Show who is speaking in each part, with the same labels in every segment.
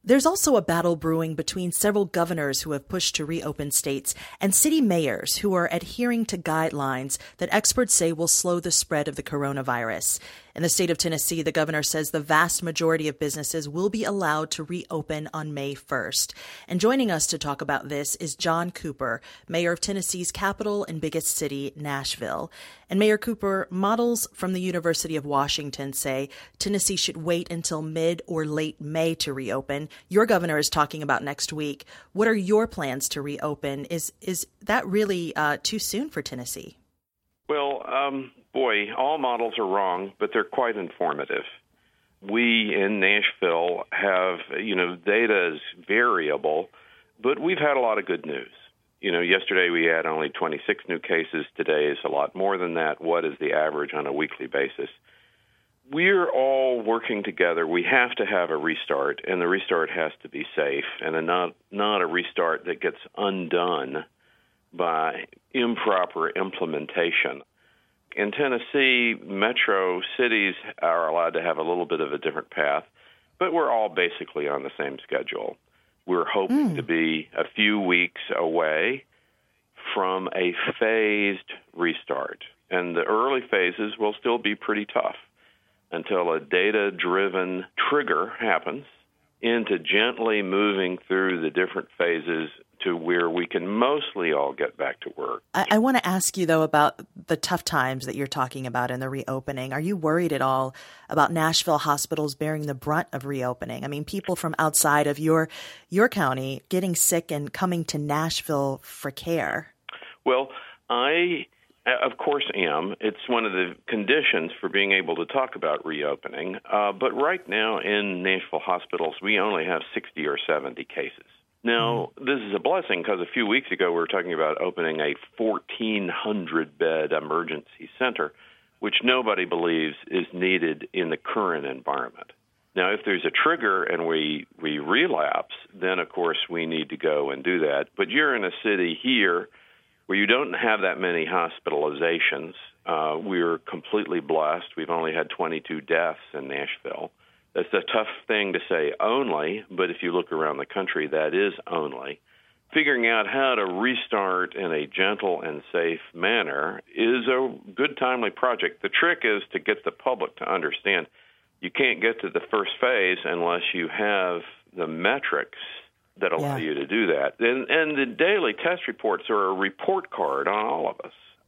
Speaker 1: There's also a battle brewing between several governors who have pushed to reopen states and city mayors who are adhering to guidelines that experts say will slow the spread of the coronavirus. In the state of Tennessee, the governor says the vast majority of businesses will be allowed to reopen on May 1st. And joining us to talk about this is John Cooper, mayor of Tennessee's capital and biggest city, Nashville. And Mayor Cooper, models from the University of Washington say Tennessee should wait until mid or late May to reopen. Your governor is talking about next week. What are your plans to reopen? Is that really too soon for Tennessee?
Speaker 2: Well, all models are wrong, but they're quite informative. We in Nashville have, data is variable, but we've had a lot of good news. Yesterday we had only 26 new cases. Today is a lot more than that. What is the average on a weekly basis? We're all working together. We have to have a restart, and the restart has to be safe and not a restart that gets undone by improper implementation. In Tennessee, metro cities are allowed to have a little bit of a different path, but we're all basically on the same schedule. We're hoping to be a few weeks away from a phased restart, and the early phases will still be pretty tough until a data-driven trigger happens into gently moving through the different phases to where we can mostly all get back to work.
Speaker 1: I want to ask you, though, about the tough times that you're talking about in the reopening. Are you worried at all about Nashville hospitals bearing the brunt of reopening? I mean, people from outside of your county getting sick and coming to Nashville for care.
Speaker 2: Well, I, of course, am. It's one of the conditions for being able to talk about reopening. But right now in Nashville hospitals, we only have 60 or 70 cases. Now, this is a blessing because a few weeks ago we were talking about opening a 1,400-bed emergency center, which nobody believes is needed in the current environment. Now, if there's a trigger and we relapse, then, of course, we need to go and do that. But you're in a city here where you don't have that many hospitalizations. We're completely blessed. We've only had 22 deaths in Nashville. That's a tough thing to say only, but if you look around the country, that is only. Figuring out how to restart in a gentle and safe manner is a good, timely project. The trick is to get the public to understand you can't get to the first phase unless you have the metrics that allow you to do that. And the daily test reports are a report card on all of us.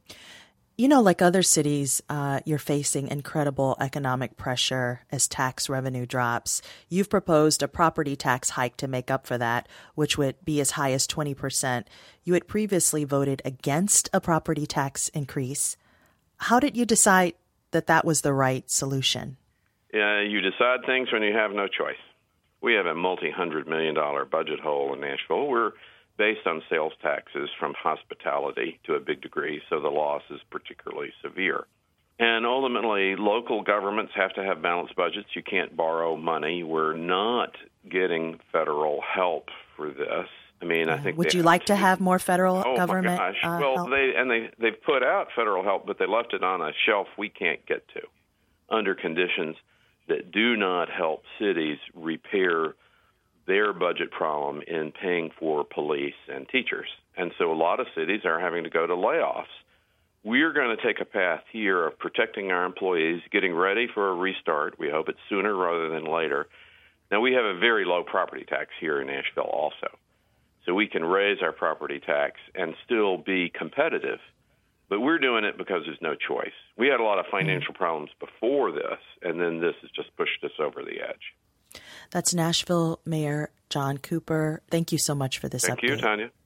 Speaker 1: Like other cities, you're facing incredible economic pressure as tax revenue drops. You've proposed a property tax hike to make up for that, which would be as high as 20%. You had previously voted against a property tax increase. How did you decide that was the right solution?
Speaker 2: Yeah, you decide things when you have no choice. We have a multi-$100-million budget hole in Nashville. We're based on sales taxes from hospitality to a big degree, so the loss is particularly severe. And ultimately, local governments have to have balanced budgets. You can't borrow money. We're not getting federal help for this. I mean, I think.
Speaker 1: Would you like to have more federal government?
Speaker 2: Oh my gosh! Well,
Speaker 1: help?
Speaker 2: they've put out federal help, but they left it on a shelf we can't get to, under conditions that do not help cities repair their budget problem in paying for police and teachers. And so a lot of cities are having to go to layoffs. We're going to take a path here of protecting our employees, getting ready for a restart. We hope it's sooner rather than later. Now, we have a very low property tax here in Nashville also. So we can raise our property tax and still be competitive. But we're doing it because there's no choice. We had a lot of financial problems before this, and then this has just pushed us over the edge.
Speaker 1: That's Nashville Mayor John Cooper. Thank you so much for this update.
Speaker 2: Thank you, Tanya.